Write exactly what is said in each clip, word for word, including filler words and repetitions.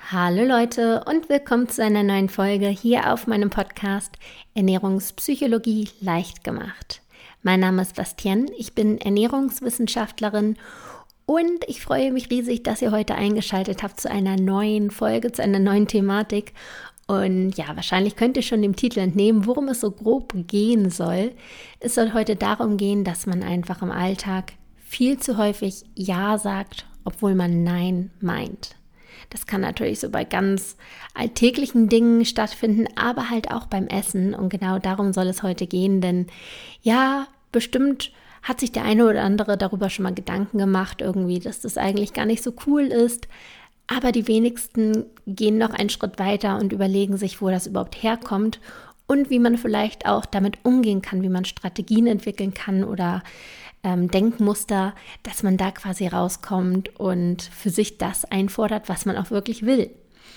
Hallo Leute und willkommen zu einer neuen Folge hier auf meinem Podcast Ernährungspsychologie leicht gemacht. Mein Name ist Bastienne, ich bin Ernährungswissenschaftlerin und ich freue mich riesig, dass ihr heute eingeschaltet habt zu einer neuen Folge, zu einer neuen Thematik. Und ja, wahrscheinlich könnt ihr schon dem Titel entnehmen, worum es so grob gehen soll. Es soll heute darum gehen, dass man einfach im Alltag viel zu häufig Ja sagt, obwohl man Nein meint. Das kann natürlich so bei ganz alltäglichen Dingen stattfinden, aber halt auch beim Essen. Und genau darum soll es heute gehen, denn ja, bestimmt hat sich der eine oder andere darüber schon mal Gedanken gemacht, irgendwie, dass das eigentlich gar nicht so cool ist. Aber die wenigsten gehen noch einen Schritt weiter und überlegen sich, wo das überhaupt herkommt und wie man vielleicht auch damit umgehen kann, wie man Strategien entwickeln kann oder ähm, Denkmuster, dass man da quasi rauskommt und für sich das einfordert, was man auch wirklich will.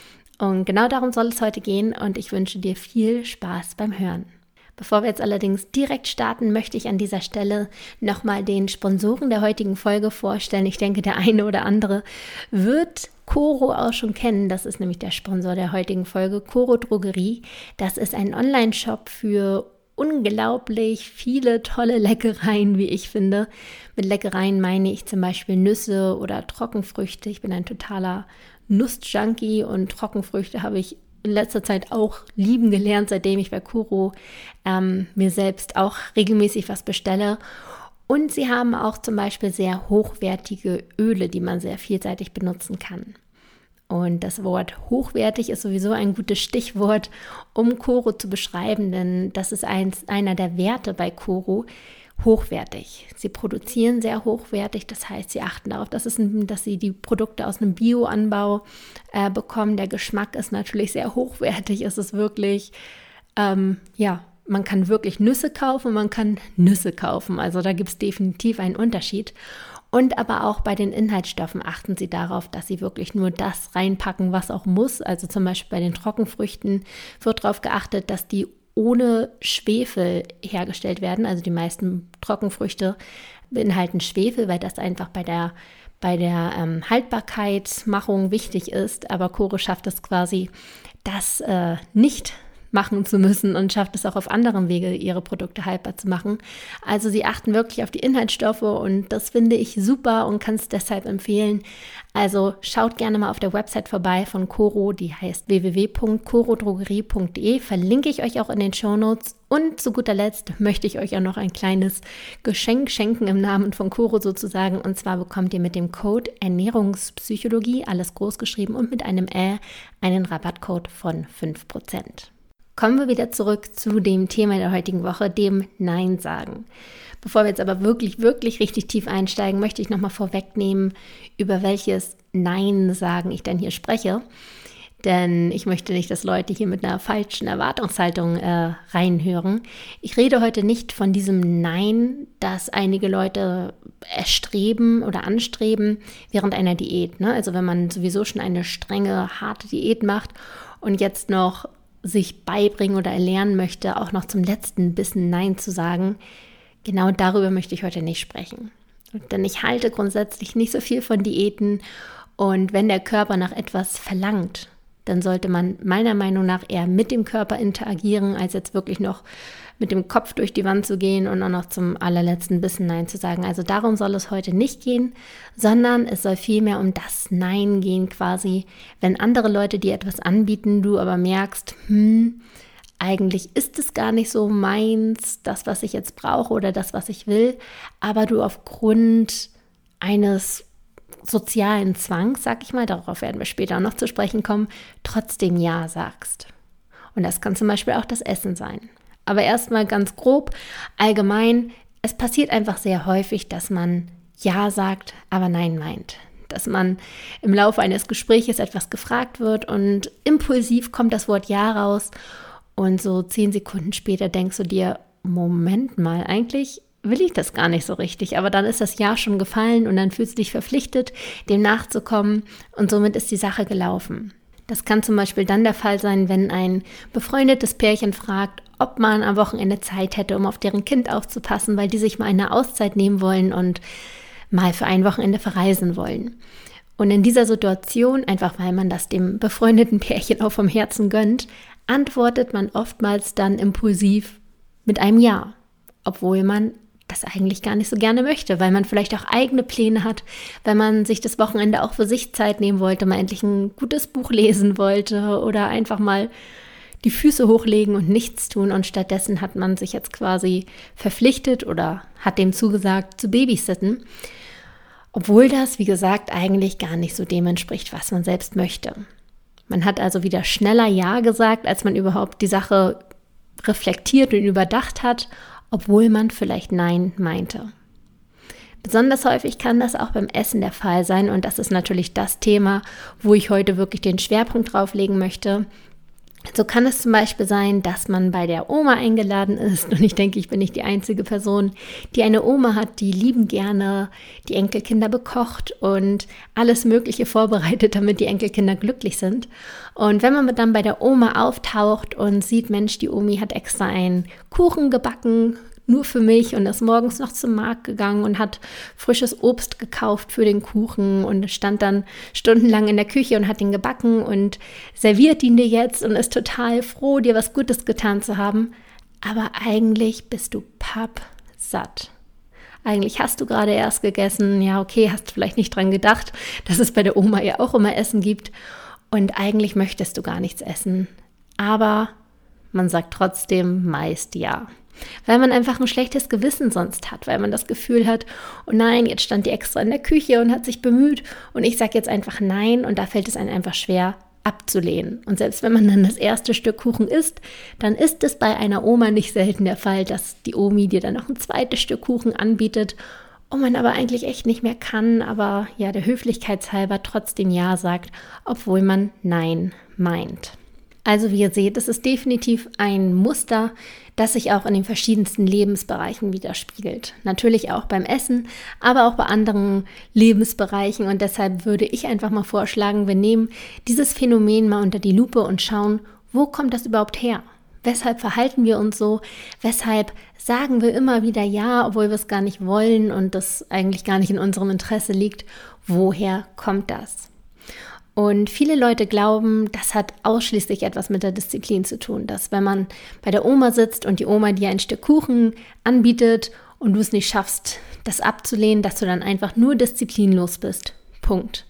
Und genau darum soll es heute gehen und ich wünsche dir viel Spaß beim Hören. Bevor wir jetzt allerdings direkt starten, möchte ich an dieser Stelle nochmal den Sponsoren der heutigen Folge vorstellen. Ich denke, der eine oder andere wird Coro auch schon kennen. Das ist nämlich der Sponsor der heutigen Folge, Coro Drogerie. Das ist ein Online-Shop für unglaublich viele tolle Leckereien, wie ich finde. Mit Leckereien meine ich zum Beispiel Nüsse oder Trockenfrüchte. Ich bin ein totaler Nussjunkie und Trockenfrüchte habe ich in letzter Zeit auch lieben gelernt, seitdem ich bei Coro ähm, mir selbst auch regelmäßig was bestelle. Und sie haben auch zum Beispiel sehr hochwertige Öle, die man sehr vielseitig benutzen kann. Und das Wort hochwertig ist sowieso ein gutes Stichwort, um Coro zu beschreiben, denn das ist eins, einer der Werte bei Coro, hochwertig. Sie produzieren sehr hochwertig, das heißt, sie achten darauf, dass, es ein, dass sie die Produkte aus einem Bio-Anbau äh, bekommen. Der Geschmack ist natürlich sehr hochwertig, es ist wirklich, ähm, ja, man kann wirklich Nüsse kaufen, man kann Nüsse kaufen, also da gibt es definitiv einen Unterschied. Und aber auch bei den Inhaltsstoffen achten sie darauf, dass sie wirklich nur das reinpacken, was auch muss. Also zum Beispiel bei den Trockenfrüchten wird darauf geachtet, dass die ohne Schwefel hergestellt werden. Also die meisten Trockenfrüchte beinhalten Schwefel, weil das einfach bei der, bei der ähm, Haltbarkeitsmachung wichtig ist. Aber Coro schafft es quasi, das äh, nicht machen zu müssen und schafft es auch auf anderem Wege, ihre Produkte haltbar zu machen. Also sie achten wirklich auf die Inhaltsstoffe und das finde ich super und kann es deshalb empfehlen. Also schaut gerne mal auf der Website vorbei von Coro, die heißt w w w punkt coro drogerie punkt d e, verlinke ich euch auch in den Shownotes und zu guter Letzt möchte ich euch auch noch ein kleines Geschenk schenken im Namen von Coro sozusagen und zwar bekommt ihr mit dem Code Ernährungspsychologie, alles groß geschrieben und mit einem Ä, einen Rabattcode von fünf Prozent. Kommen wir wieder zurück zu dem Thema der heutigen Woche, dem Nein sagen. Bevor wir jetzt aber wirklich, wirklich richtig tief einsteigen, möchte ich nochmal vorwegnehmen, über welches Nein sagen ich denn hier spreche. Denn ich möchte nicht, dass Leute hier mit einer falschen Erwartungshaltung äh, reinhören. Ich rede heute nicht von diesem Nein, das einige Leute erstreben oder anstreben während einer Diät. Ne? Also wenn man sowieso schon eine strenge, harte Diät macht und jetzt noch sich beibringen oder erlernen möchte, auch noch zum letzten Bissen Nein zu sagen, genau darüber möchte ich heute nicht sprechen. Denn ich halte grundsätzlich nicht so viel von Diäten und wenn der Körper nach etwas verlangt, dann sollte man meiner Meinung nach eher mit dem Körper interagieren, als jetzt wirklich noch mit dem Kopf durch die Wand zu gehen und auch noch zum allerletzten Bissen Nein zu sagen. Also darum soll es heute nicht gehen, sondern es soll vielmehr um das Nein gehen quasi, wenn andere Leute dir etwas anbieten, du aber merkst, hm, eigentlich ist es gar nicht so meins, das, was ich jetzt brauche oder das, was ich will, aber du aufgrund eines sozialen Zwangs, sag ich mal, darauf werden wir später noch zu sprechen kommen, trotzdem Ja sagst. Und das kann zum Beispiel auch das Essen sein. Aber erstmal ganz grob, allgemein, es passiert einfach sehr häufig, dass man Ja sagt, aber Nein meint. Dass man im Laufe eines Gespräches etwas gefragt wird und impulsiv kommt das Wort Ja raus und so zehn Sekunden später denkst du dir, Moment mal, eigentlich will ich das gar nicht so richtig, aber dann ist das Ja schon gefallen und dann fühlst du dich verpflichtet, dem nachzukommen und somit ist die Sache gelaufen. Das kann zum Beispiel dann der Fall sein, wenn ein befreundetes Pärchen fragt, ob man am Wochenende Zeit hätte, um auf deren Kind aufzupassen, weil die sich mal eine Auszeit nehmen wollen und mal für ein Wochenende verreisen wollen. Und in dieser Situation, einfach weil man das dem befreundeten Pärchen auch vom Herzen gönnt, antwortet man oftmals dann impulsiv mit einem Ja, obwohl man das eigentlich gar nicht so gerne möchte, weil man vielleicht auch eigene Pläne hat, weil man sich das Wochenende auch für sich Zeit nehmen wollte, mal endlich ein gutes Buch lesen wollte oder einfach mal die Füße hochlegen und nichts tun. Und stattdessen hat man sich jetzt quasi verpflichtet oder hat dem zugesagt, zu babysitten, obwohl das, wie gesagt, eigentlich gar nicht so dem entspricht, was man selbst möchte. Man hat also wieder schneller Ja gesagt, als man überhaupt die Sache reflektiert und überdacht hat, obwohl man vielleicht Nein meinte. Besonders häufig kann das auch beim Essen der Fall sein und das ist natürlich das Thema, wo ich heute wirklich den Schwerpunkt drauf legen möchte. So kann es zum Beispiel sein, dass man bei der Oma eingeladen ist und ich denke, ich bin nicht die einzige Person, die eine Oma hat, die liebend gerne die Enkelkinder bekocht und alles Mögliche vorbereitet, damit die Enkelkinder glücklich sind. Und wenn man dann bei der Oma auftaucht und sieht, Mensch, die Omi hat extra einen Kuchen gebacken, nur für mich und ist morgens noch zum Markt gegangen und hat frisches Obst gekauft für den Kuchen und stand dann stundenlang in der Küche und hat ihn gebacken und serviert ihn dir jetzt und ist total froh, dir was Gutes getan zu haben. Aber eigentlich bist du pappsatt. Eigentlich hast du gerade erst gegessen, ja okay, hast vielleicht nicht dran gedacht, dass es bei der Oma ja auch immer Essen gibt und eigentlich möchtest du gar nichts essen. Aber man sagt trotzdem meist ja. Weil man einfach ein schlechtes Gewissen sonst hat, weil man das Gefühl hat, oh nein, jetzt stand die extra in der Küche und hat sich bemüht und ich sage jetzt einfach nein und da fällt es einem einfach schwer abzulehnen. Und selbst wenn man dann das erste Stück Kuchen isst, dann ist es bei einer Oma nicht selten der Fall, dass die Omi dir dann noch ein zweites Stück Kuchen anbietet und man aber eigentlich echt nicht mehr kann, aber ja, der Höflichkeitshalber trotzdem Ja sagt, obwohl man Nein meint. Also wie ihr seht, es ist definitiv ein Muster, das sich auch in den verschiedensten Lebensbereichen widerspiegelt. Natürlich auch beim Essen, aber auch bei anderen Lebensbereichen. Und deshalb würde ich einfach mal vorschlagen, wir nehmen dieses Phänomen mal unter die Lupe und schauen, wo kommt das überhaupt her? Weshalb verhalten wir uns so? Weshalb sagen wir immer wieder Ja, obwohl wir es gar nicht wollen und das eigentlich gar nicht in unserem Interesse liegt? Woher kommt das? Und viele Leute glauben, das hat ausschließlich etwas mit der Disziplin zu tun, dass wenn man bei der Oma sitzt und die Oma dir ein Stück Kuchen anbietet und du es nicht schaffst, das abzulehnen, dass du dann einfach nur disziplinlos bist. Punkt.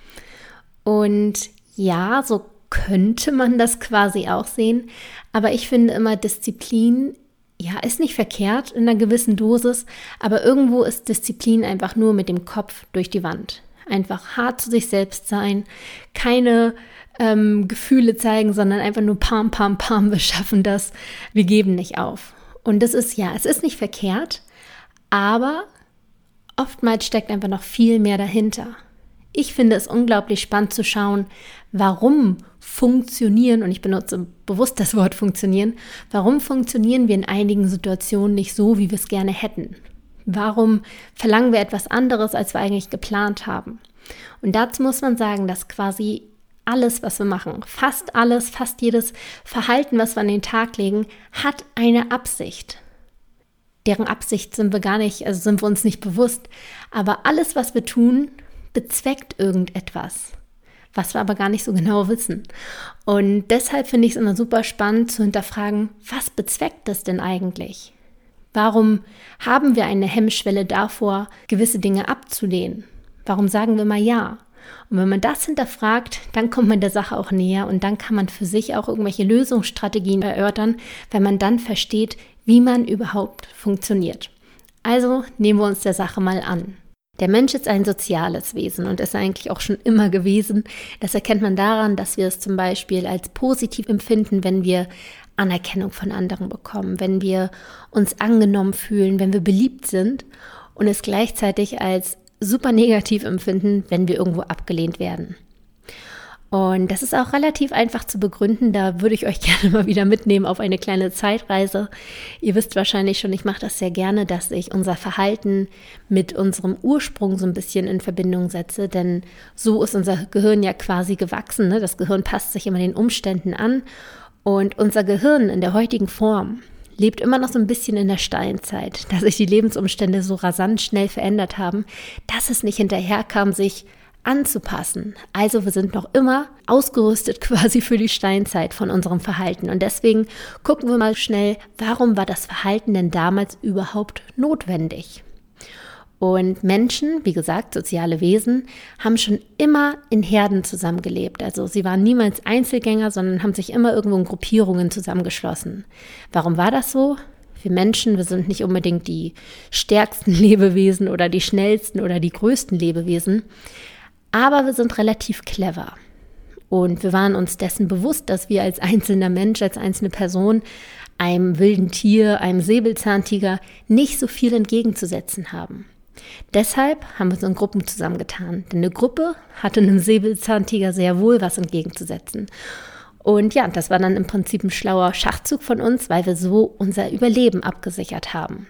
Und ja, so könnte man das quasi auch sehen, aber ich finde immer, Disziplin, ja, ist nicht verkehrt in einer gewissen Dosis, aber irgendwo ist Disziplin einfach nur mit dem Kopf durch die Wand. Einfach hart zu sich selbst sein, keine ähm, Gefühle zeigen, sondern einfach nur pam, pam, pam, wir schaffen das, wir geben nicht auf. Und das ist, ja, es ist nicht verkehrt, aber oftmals steckt einfach noch viel mehr dahinter. Ich finde es unglaublich spannend zu schauen, warum funktionieren, und ich benutze bewusst das Wort funktionieren, warum funktionieren wir in einigen Situationen nicht so, wie wir es gerne hätten. Warum verlangen wir etwas anderes, als wir eigentlich geplant haben? Und dazu muss man sagen, dass quasi alles, was wir machen, fast alles, fast jedes Verhalten, was wir an den Tag legen, hat eine Absicht. Deren Absicht sind wir gar nicht, also sind wir uns nicht bewusst. Aber alles, was wir tun, bezweckt irgendetwas, was wir aber gar nicht so genau wissen. Und deshalb finde ich es immer super spannend zu hinterfragen, was bezweckt das denn eigentlich? Warum haben wir eine Hemmschwelle davor, gewisse Dinge abzulehnen? Warum sagen wir mal ja? Und wenn man das hinterfragt, dann kommt man der Sache auch näher und dann kann man für sich auch irgendwelche Lösungsstrategien erörtern, wenn man dann versteht, wie man überhaupt funktioniert. Also nehmen wir uns der Sache mal an. Der Mensch ist ein soziales Wesen und ist eigentlich auch schon immer gewesen. Das erkennt man daran, dass wir es zum Beispiel als positiv empfinden, wenn wir Anerkennung von anderen bekommen, wenn wir uns angenommen fühlen, wenn wir beliebt sind und es gleichzeitig als super negativ empfinden, wenn wir irgendwo abgelehnt werden. Und das ist auch relativ einfach zu begründen, da würde ich euch gerne mal wieder mitnehmen auf eine kleine Zeitreise. Ihr wisst wahrscheinlich schon, ich mache das sehr gerne, dass ich unser Verhalten mit unserem Ursprung so ein bisschen in Verbindung setze, denn so ist unser Gehirn ja quasi gewachsen, ne? Das Gehirn passt sich immer den Umständen an. Und unser Gehirn in der heutigen Form lebt immer noch so ein bisschen in der Steinzeit, dass sich die Lebensumstände so rasant schnell verändert haben, dass es nicht hinterherkam, sich anzupassen. Also wir sind noch immer ausgerüstet quasi für die Steinzeit von unserem Verhalten. Und deswegen gucken wir mal schnell, warum war das Verhalten denn damals überhaupt notwendig? Und Menschen, wie gesagt, soziale Wesen, haben schon immer in Herden zusammengelebt. Also sie waren niemals Einzelgänger, sondern haben sich immer irgendwo in Gruppierungen zusammengeschlossen. Warum war das so? Wir Menschen, wir sind nicht unbedingt die stärksten Lebewesen oder die schnellsten oder die größten Lebewesen, aber wir sind relativ clever. Und wir waren uns dessen bewusst, dass wir als einzelner Mensch, als einzelne Person einem wilden Tier, einem Säbelzahntiger nicht so viel entgegenzusetzen haben. Deshalb haben wir uns in Gruppen zusammengetan, denn eine Gruppe hatte einem Säbelzahntiger sehr wohl was entgegenzusetzen. Und ja, das war dann im Prinzip ein schlauer Schachzug von uns, weil wir so unser Überleben abgesichert haben.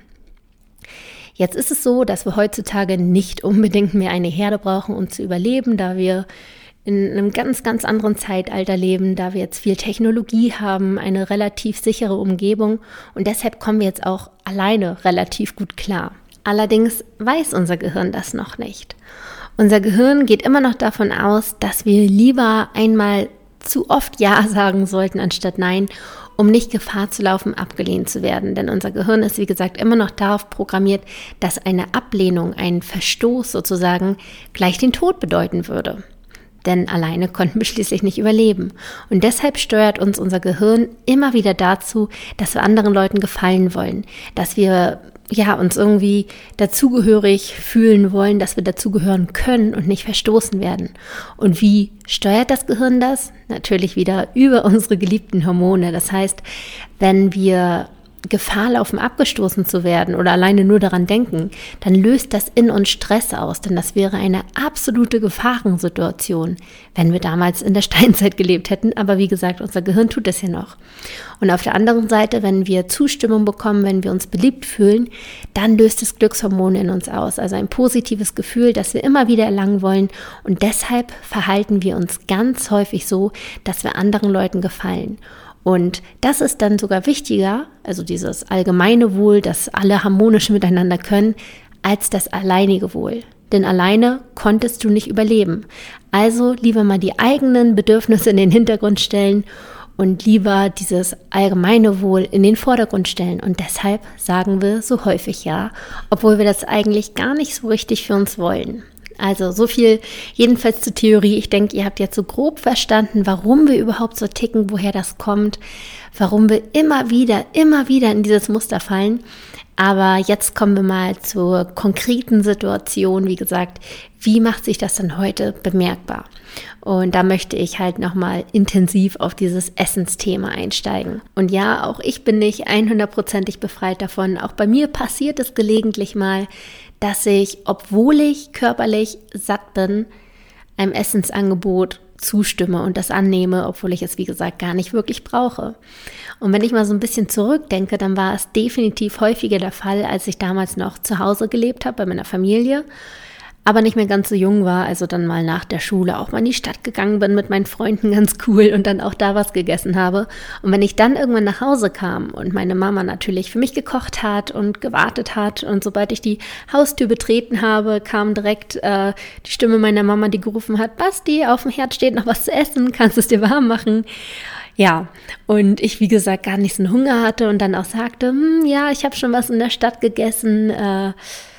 Jetzt ist es so, dass wir heutzutage nicht unbedingt mehr eine Herde brauchen, um zu überleben, da wir in einem ganz, ganz anderen Zeitalter leben, da wir jetzt viel Technologie haben, eine relativ sichere Umgebung und deshalb kommen wir jetzt auch alleine relativ gut klar. Allerdings weiß unser Gehirn das noch nicht. Unser Gehirn geht immer noch davon aus, dass wir lieber einmal zu oft Ja sagen sollten anstatt Nein, um nicht Gefahr zu laufen, abgelehnt zu werden. Denn unser Gehirn ist, wie gesagt, immer noch darauf programmiert, dass eine Ablehnung, ein Verstoß sozusagen gleich den Tod bedeuten würde. Denn alleine konnten wir schließlich nicht überleben. Und deshalb steuert uns unser Gehirn immer wieder dazu, dass wir anderen Leuten gefallen wollen, dass wir ja, uns irgendwie dazugehörig fühlen wollen, dass wir dazugehören können und nicht verstoßen werden. Und wie steuert das Gehirn das? Natürlich wieder über unsere geliebten Hormone. Das heißt, wenn wir Gefahr laufen, abgestoßen zu werden oder alleine nur daran denken, dann löst das in uns Stress aus, denn das wäre eine absolute Gefahrensituation, wenn wir damals in der Steinzeit gelebt hätten. Aber wie gesagt, unser Gehirn tut das ja noch. Und auf der anderen Seite, wenn wir Zustimmung bekommen, wenn wir uns beliebt fühlen, dann löst es Glückshormone in uns aus, also ein positives Gefühl, das wir immer wieder erlangen wollen. Und deshalb verhalten wir uns ganz häufig so, dass wir anderen Leuten gefallen. Und das ist dann sogar wichtiger, also dieses allgemeine Wohl, dass alle harmonisch miteinander können, als das alleinige Wohl. Denn alleine konntest du nicht überleben. Also lieber mal die eigenen Bedürfnisse in den Hintergrund stellen und lieber dieses allgemeine Wohl in den Vordergrund stellen. Und deshalb sagen wir so häufig ja, obwohl wir das eigentlich gar nicht so richtig für uns wollen. Also so viel jedenfalls zur Theorie. Ich denke, ihr habt jetzt so grob verstanden, warum wir überhaupt so ticken, woher das kommt, warum wir immer wieder, immer wieder in dieses Muster fallen. Aber jetzt kommen wir mal zur konkreten Situation. Wie gesagt, wie macht sich das dann heute bemerkbar? Und da möchte ich halt nochmal intensiv auf dieses Essensthema einsteigen. Und ja, auch ich bin nicht hundertprozentig befreit davon. Auch bei mir passiert es gelegentlich mal, dass ich, obwohl ich körperlich satt bin, einem Essensangebot zustimme und das annehme, obwohl ich es, wie gesagt, gar nicht wirklich brauche. Und wenn ich mal so ein bisschen zurückdenke, dann war es definitiv häufiger der Fall, als ich damals noch zu Hause gelebt habe, bei meiner Familie, aber nicht mehr ganz so jung war, also dann mal nach der Schule auch mal in die Stadt gegangen bin mit meinen Freunden, ganz cool, und dann auch da was gegessen habe. Und wenn ich dann irgendwann nach Hause kam und meine Mama natürlich für mich gekocht hat und gewartet hat und sobald ich die Haustür betreten habe, kam direkt äh, die Stimme meiner Mama, die gerufen hat: Basti, auf dem Herd steht noch was zu essen, kannst du es dir warm machen? Ja, und ich, wie gesagt, gar nicht so einen Hunger hatte und dann auch sagte, hm, ja, ich habe schon was in der Stadt gegessen, äh,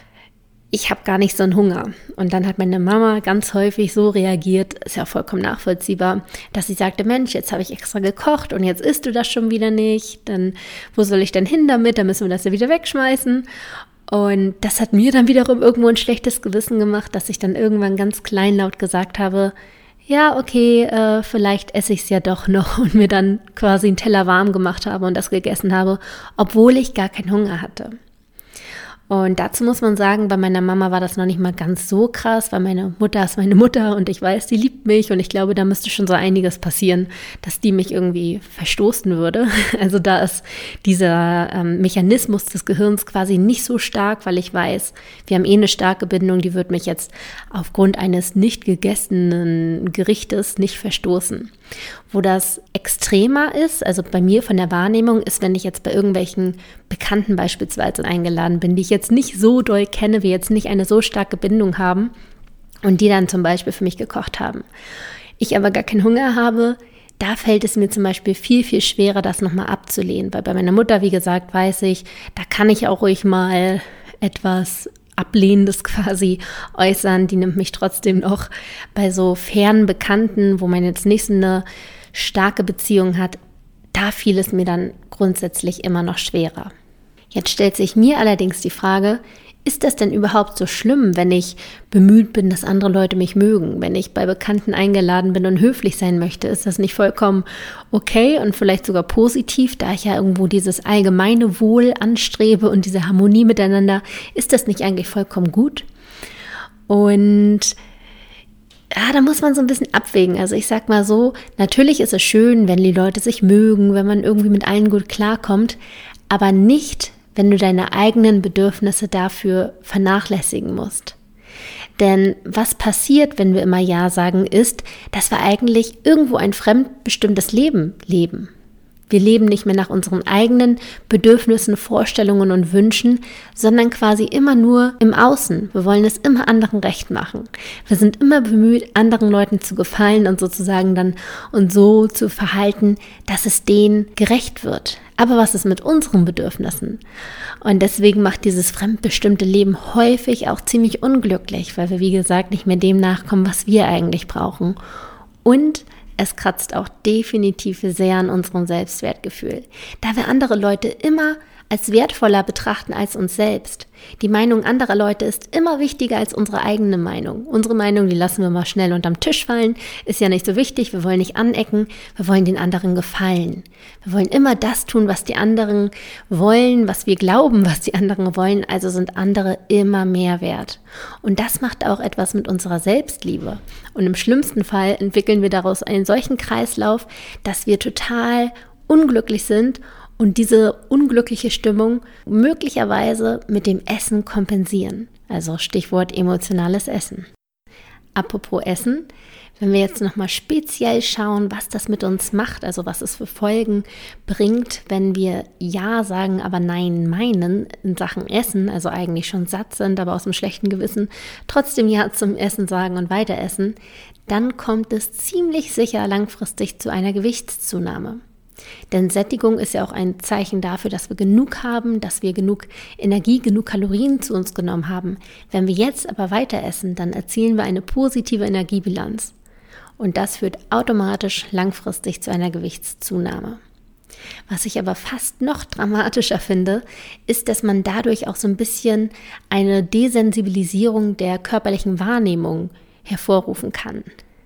ich habe gar nicht so einen Hunger. Und dann hat meine Mama ganz häufig so reagiert, ist ja vollkommen nachvollziehbar, dass sie sagte, Mensch, jetzt habe ich extra gekocht und jetzt isst du das schon wieder nicht. Dann, wo soll ich denn hin damit? Dann müssen wir das ja wieder wegschmeißen. Und das hat mir dann wiederum irgendwo ein schlechtes Gewissen gemacht, dass ich dann irgendwann ganz kleinlaut gesagt habe, ja, okay, äh, vielleicht esse ich es ja doch noch und mir dann quasi einen Teller warm gemacht habe und das gegessen habe, obwohl ich gar keinen Hunger hatte. Und dazu muss man sagen, bei meiner Mama war das noch nicht mal ganz so krass, weil meine Mutter ist meine Mutter und ich weiß, die liebt mich und ich glaube, da müsste schon so einiges passieren, dass die mich irgendwie verstoßen würde. Also da ist dieser ähm, Mechanismus des Gehirns quasi nicht so stark, weil ich weiß, wir haben eh eine starke Bindung, die wird mich jetzt aufgrund eines nicht gegessenen Gerichtes nicht verstoßen. Wo das extremer ist, also bei mir von der Wahrnehmung, ist, wenn ich jetzt bei irgendwelchen Bekannten beispielsweise eingeladen bin, die ich jetzt nicht so doll kenne, wir jetzt nicht eine so starke Bindung haben und die dann zum Beispiel für mich gekocht haben. Ich aber gar keinen Hunger habe, da fällt es mir zum Beispiel viel, viel schwerer, das nochmal abzulehnen. Weil bei meiner Mutter, wie gesagt, weiß ich, da kann ich auch ruhig mal etwas Ablehnendes quasi äußern. Die nimmt mich trotzdem noch bei so fernen Bekannten, wo man jetzt nicht so eine starke Beziehung hat, da fiel es mir dann grundsätzlich immer noch schwerer. Jetzt stellt sich mir allerdings die Frage, ist das denn überhaupt so schlimm, wenn ich bemüht bin, dass andere Leute mich mögen? Wenn ich bei Bekannten eingeladen bin und höflich sein möchte, ist das nicht vollkommen okay und vielleicht sogar positiv, da ich ja irgendwo dieses allgemeine Wohl anstrebe und diese Harmonie miteinander, ist das nicht eigentlich vollkommen gut? Und ja, da muss man so ein bisschen abwägen. Also ich sag mal so, natürlich ist es schön, wenn die Leute sich mögen, wenn man irgendwie mit allen gut klarkommt, aber nicht, wenn du deine eigenen Bedürfnisse dafür vernachlässigen musst. Denn was passiert, wenn wir immer Ja sagen, ist, dass wir eigentlich irgendwo ein fremdbestimmtes Leben leben. Wir leben nicht mehr nach unseren eigenen Bedürfnissen, Vorstellungen und Wünschen, sondern quasi immer nur im Außen. Wir wollen es immer anderen recht machen. Wir sind immer bemüht, anderen Leuten zu gefallen und sozusagen dann uns so zu verhalten, dass es denen gerecht wird. Aber was ist mit unseren Bedürfnissen? Und deswegen macht dieses fremdbestimmte Leben häufig auch ziemlich unglücklich, weil wir, wie gesagt, nicht mehr dem nachkommen, was wir eigentlich brauchen. Und es kratzt auch definitiv sehr an unserem Selbstwertgefühl, da wir andere Leute immer als wertvoller betrachten als uns selbst. Die Meinung anderer Leute ist immer wichtiger als unsere eigene Meinung. Unsere Meinung, die lassen wir mal schnell unterm Tisch fallen, ist ja nicht so wichtig, wir wollen nicht anecken, wir wollen den anderen gefallen. Wir wollen immer das tun, was die anderen wollen, was wir glauben, was die anderen wollen, also sind andere immer mehr wert. Und das macht auch etwas mit unserer Selbstliebe. Und im schlimmsten Fall entwickeln wir daraus einen solchen Kreislauf, dass wir total unglücklich sind und diese unglückliche Stimmung möglicherweise mit dem Essen kompensieren. Also Stichwort emotionales Essen. Apropos Essen, wenn wir jetzt nochmal speziell schauen, was das mit uns macht, also was es für Folgen bringt, wenn wir Ja sagen, aber Nein meinen in Sachen Essen, also eigentlich schon satt sind, aber aus einem schlechten Gewissen trotzdem Ja zum Essen sagen und weiter essen, dann kommt es ziemlich sicher langfristig zu einer Gewichtszunahme. Denn Sättigung ist ja auch ein Zeichen dafür, dass wir genug haben, dass wir genug Energie, genug Kalorien zu uns genommen haben. Wenn wir jetzt aber weiter essen, dann erzielen wir eine positive Energiebilanz. Und das führt automatisch langfristig zu einer Gewichtszunahme. Was ich aber fast noch dramatischer finde, ist, dass man dadurch auch so ein bisschen eine Desensibilisierung der körperlichen Wahrnehmung hervorrufen kann.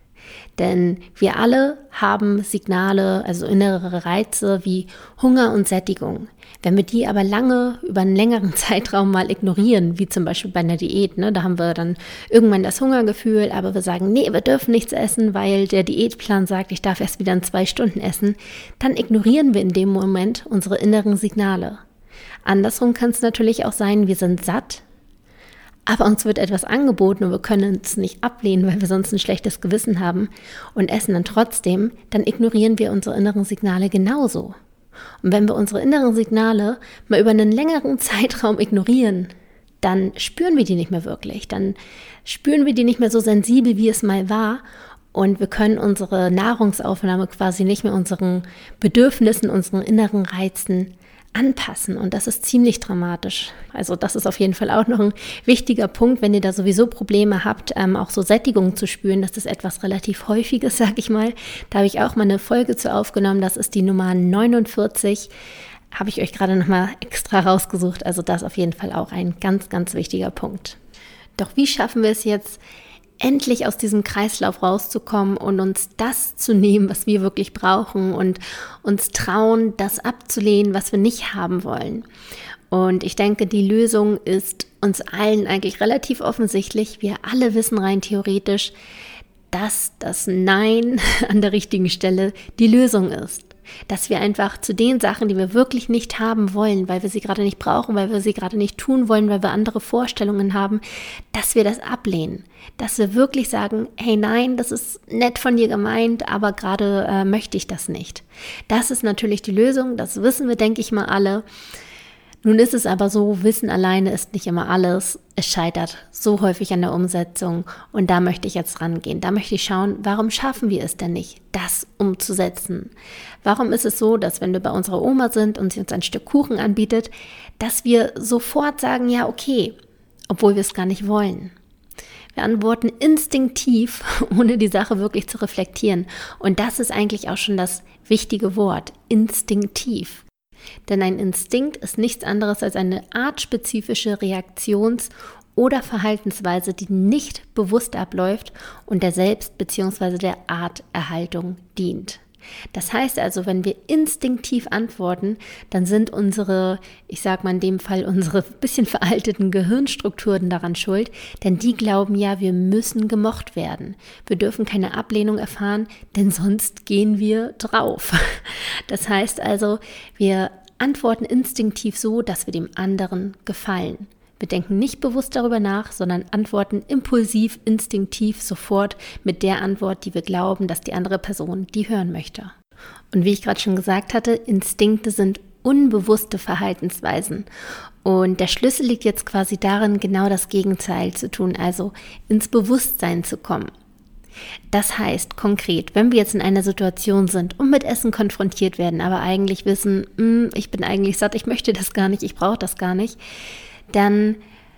Denn wir alle haben Signale, also innere Reize wie Hunger und Sättigung. Wenn wir die aber lange, über einen längeren Zeitraum mal ignorieren, wie zum Beispiel bei einer Diät, ne, da haben wir dann irgendwann das Hungergefühl, aber wir sagen, nee, wir dürfen nichts essen, weil der Diätplan sagt, ich darf erst wieder in zwei Stunden essen, dann ignorieren wir in dem Moment unsere inneren Signale. Andersrum kann es natürlich auch sein, wir sind satt, aber uns wird etwas angeboten und wir können es nicht ablehnen, weil wir sonst ein schlechtes Gewissen haben und essen dann trotzdem, dann ignorieren wir unsere inneren Signale genauso. Und wenn wir unsere inneren Signale mal über einen längeren Zeitraum ignorieren, dann spüren wir die nicht mehr wirklich. Dann spüren wir die nicht mehr so sensibel, wie es mal war. Und wir können unsere Nahrungsaufnahme quasi nicht mehr unseren Bedürfnissen, unseren inneren Reizen anpassen. Und das ist ziemlich dramatisch. Also das ist auf jeden Fall auch noch ein wichtiger Punkt, wenn ihr da sowieso Probleme habt, ähm, auch so Sättigung zu spüren. Das ist etwas relativ Häufiges, sag ich mal. Da habe ich auch mal eine Folge zu aufgenommen. Das ist die Nummer neunundvierzig. Habe ich euch gerade nochmal extra rausgesucht. Also das ist auf jeden Fall auch ein ganz, ganz wichtiger Punkt. Doch wie schaffen wir es jetzt, endlich aus diesem Kreislauf rauszukommen und uns das zu nehmen, was wir wirklich brauchen und uns trauen, das abzulehnen, was wir nicht haben wollen? Und ich denke, die Lösung ist uns allen eigentlich relativ offensichtlich. Wir alle wissen rein theoretisch, dass das Nein an der richtigen Stelle die Lösung ist. Dass wir einfach zu den Sachen, die wir wirklich nicht haben wollen, weil wir sie gerade nicht brauchen, weil wir sie gerade nicht tun wollen, weil wir andere Vorstellungen haben, dass wir das ablehnen. Dass wir wirklich sagen, hey nein, das ist nett von dir gemeint, aber gerade äh, möchte ich das nicht. Das ist natürlich die Lösung, das wissen wir, denke ich mal, alle. Nun ist es aber so, Wissen alleine ist nicht immer alles. Es scheitert so häufig an der Umsetzung und da möchte ich jetzt rangehen. Da möchte ich schauen, warum schaffen wir es denn nicht, das umzusetzen? Warum ist es so, dass wenn wir bei unserer Oma sind und sie uns ein Stück Kuchen anbietet, dass wir sofort sagen, ja okay, obwohl wir es gar nicht wollen? Wir antworten instinktiv, ohne die Sache wirklich zu reflektieren. Und das ist eigentlich auch schon das wichtige Wort, instinktiv. Denn ein Instinkt ist nichts anderes als eine artspezifische Reaktions- oder Verhaltensweise, die nicht bewusst abläuft und der Selbst- bzw. der Arterhaltung dient. Das heißt also, wenn wir instinktiv antworten, dann sind unsere, ich sag mal in dem Fall, unsere bisschen veralteten Gehirnstrukturen daran schuld, denn die glauben ja, wir müssen gemocht werden. Wir dürfen keine Ablehnung erfahren, denn sonst gehen wir drauf. Das heißt also, wir antworten instinktiv so, dass wir dem anderen gefallen. Wir denken nicht bewusst darüber nach, sondern antworten impulsiv, instinktiv, sofort mit der Antwort, die wir glauben, dass die andere Person die hören möchte. Und wie ich gerade schon gesagt hatte, Instinkte sind unbewusste Verhaltensweisen. Und der Schlüssel liegt jetzt quasi darin, genau das Gegenteil zu tun, also ins Bewusstsein zu kommen. Das heißt konkret, wenn wir jetzt in einer Situation sind und mit Essen konfrontiert werden, aber eigentlich wissen, ich bin eigentlich satt, ich möchte das gar nicht, ich brauche das gar nicht, dann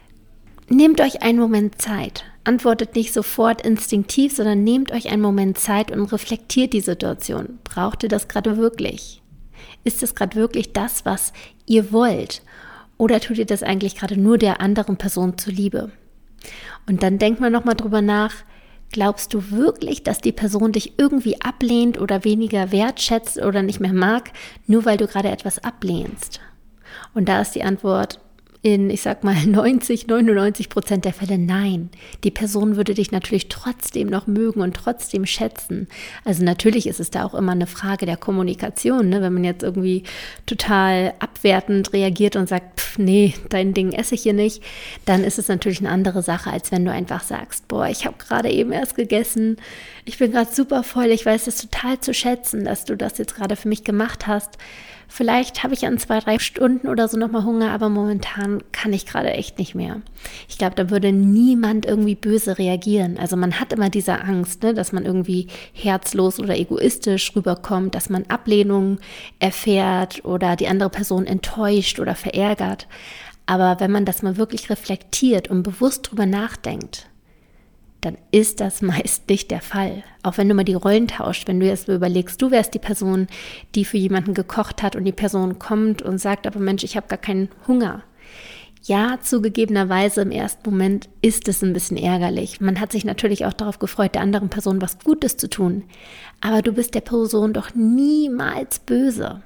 nehmt euch einen Moment Zeit. Antwortet nicht sofort instinktiv, sondern nehmt euch einen Moment Zeit und reflektiert die Situation. Braucht ihr das gerade wirklich? Ist es gerade wirklich das, was ihr wollt? Oder tut ihr das eigentlich gerade nur der anderen Person zuliebe? Und dann denkt man nochmal drüber nach, glaubst du wirklich, dass die Person dich irgendwie ablehnt oder weniger wertschätzt oder nicht mehr mag, nur weil du gerade etwas ablehnst? Und da ist die Antwort in, ich sag mal, neunzig, neunundneunzig Prozent der Fälle nein. Die Person würde dich natürlich trotzdem noch mögen und trotzdem schätzen. Also natürlich ist es da auch immer eine Frage der Kommunikation, ne? Wenn man jetzt irgendwie total abwertend reagiert und sagt, pff, nee, dein Ding esse ich hier nicht, dann ist es natürlich eine andere Sache, als wenn du einfach sagst, boah, ich habe gerade eben erst gegessen, ich bin gerade super voll, ich weiß es total zu schätzen, dass du das jetzt gerade für mich gemacht hast. Vielleicht habe ich an zwei, drei Stunden oder so nochmal Hunger, aber momentan kann ich gerade echt nicht mehr. Ich glaube, da würde niemand irgendwie böse reagieren. Also man hat immer diese Angst, ne, dass man irgendwie herzlos oder egoistisch rüberkommt, dass man Ablehnung erfährt oder die andere Person enttäuscht oder verärgert. Aber wenn man das mal wirklich reflektiert und bewusst drüber nachdenkt, dann ist das meist nicht der Fall. Auch wenn du mal die Rollen tauscht, wenn du jetzt überlegst, du wärst die Person, die für jemanden gekocht hat und die Person kommt und sagt, aber Mensch, ich habe gar keinen Hunger. Ja, zugegebenerweise im ersten Moment ist es ein bisschen ärgerlich. Man hat sich natürlich auch darauf gefreut, der anderen Person was Gutes zu tun. Aber du bist der Person doch niemals böse.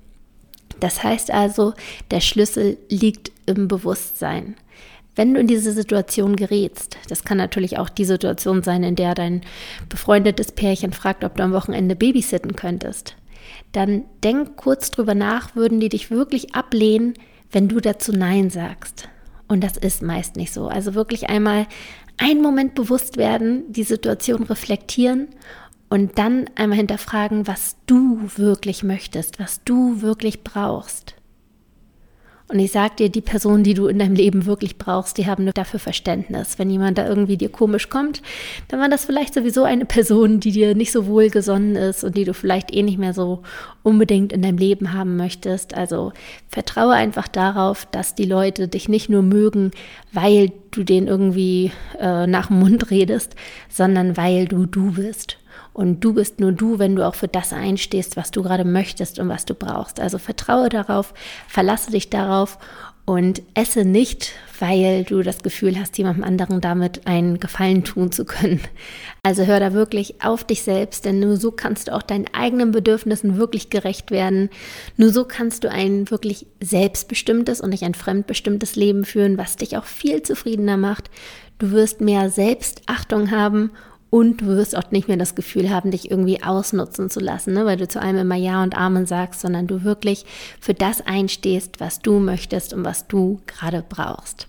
Das heißt also, der Schlüssel liegt im Bewusstsein. Wenn du in diese Situation gerätst, das kann natürlich auch die Situation sein, in der dein befreundetes Pärchen fragt, ob du am Wochenende babysitten könntest, dann denk kurz drüber nach, würden die dich wirklich ablehnen, wenn du dazu Nein sagst. Und das ist meist nicht so. Also wirklich einmal einen Moment bewusst werden, die Situation reflektieren und dann einmal hinterfragen, was du wirklich möchtest, was du wirklich brauchst. Und ich sag dir, die Personen, die du in deinem Leben wirklich brauchst, die haben dafür Verständnis. Wenn jemand da irgendwie dir komisch kommt, dann war das vielleicht sowieso eine Person, die dir nicht so wohlgesonnen ist und die du vielleicht eh nicht mehr so unbedingt in deinem Leben haben möchtest. Also vertraue einfach darauf, dass die Leute dich nicht nur mögen, weil du denen irgendwie äh, nach dem Mund redest, sondern weil du du bist. Und du bist nur du, wenn du auch für das einstehst, was du gerade möchtest und was du brauchst. Also vertraue darauf, verlasse dich darauf und esse nicht, weil du das Gefühl hast, jemandem anderen damit einen Gefallen tun zu können. Also hör da wirklich auf dich selbst, denn nur so kannst du auch deinen eigenen Bedürfnissen wirklich gerecht werden. Nur so kannst du ein wirklich selbstbestimmtes und nicht ein fremdbestimmtes Leben führen, was dich auch viel zufriedener macht. Du wirst mehr Selbstachtung haben. Und du wirst auch nicht mehr das Gefühl haben, dich irgendwie ausnutzen zu lassen, ne? Weil du zu allem immer Ja und Amen sagst, sondern du wirklich für das einstehst, was du möchtest und was du gerade brauchst.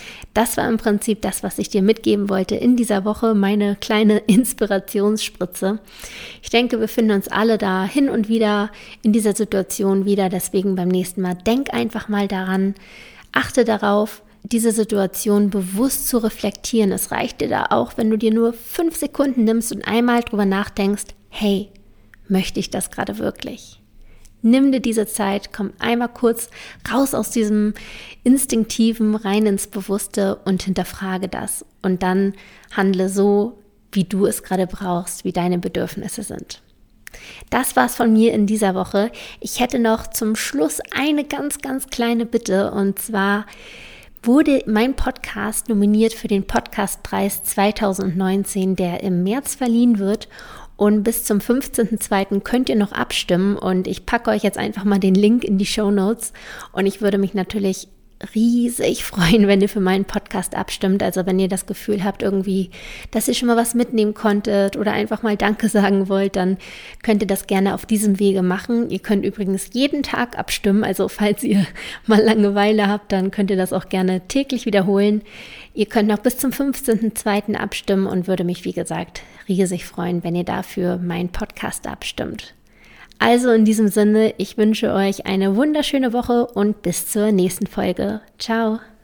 Das war im Prinzip das, was ich dir mitgeben wollte in dieser Woche, meine kleine Inspirationsspritze. Ich denke, wir finden uns alle da hin und wieder in dieser Situation wieder. Deswegen beim nächsten Mal denk einfach mal daran, achte darauf, diese Situation bewusst zu reflektieren. Es reicht dir da auch, wenn du dir nur fünf Sekunden nimmst und einmal drüber nachdenkst, hey, möchte ich das gerade wirklich? Nimm dir diese Zeit, komm einmal kurz raus aus diesem Instinktiven, rein ins Bewusste und hinterfrage das. Und dann handle so, wie du es gerade brauchst, wie deine Bedürfnisse sind. Das war's von mir in dieser Woche. Ich hätte noch zum Schluss eine ganz, ganz kleine Bitte. Und zwar wurde mein Podcast nominiert für den Podcastpreis zwanzig neunzehn, der im März verliehen wird. Und bis zum fünfzehnten zweiten könnt ihr noch abstimmen und ich packe euch jetzt einfach mal den Link in die Shownotes und ich würde mich natürlich riesig freuen, wenn ihr für meinen Podcast abstimmt. Also wenn ihr das Gefühl habt irgendwie, dass ihr schon mal was mitnehmen konntet oder einfach mal Danke sagen wollt, dann könnt ihr das gerne auf diesem Wege machen. Ihr könnt übrigens jeden Tag abstimmen, also falls ihr mal Langeweile habt, dann könnt ihr das auch gerne täglich wiederholen. Ihr könnt noch bis zum fünfzehnten zweiten abstimmen und würde mich, wie gesagt, riesig freuen, wenn ihr dafür meinen Podcast abstimmt. Also in diesem Sinne, ich wünsche euch eine wunderschöne Woche und bis zur nächsten Folge. Ciao!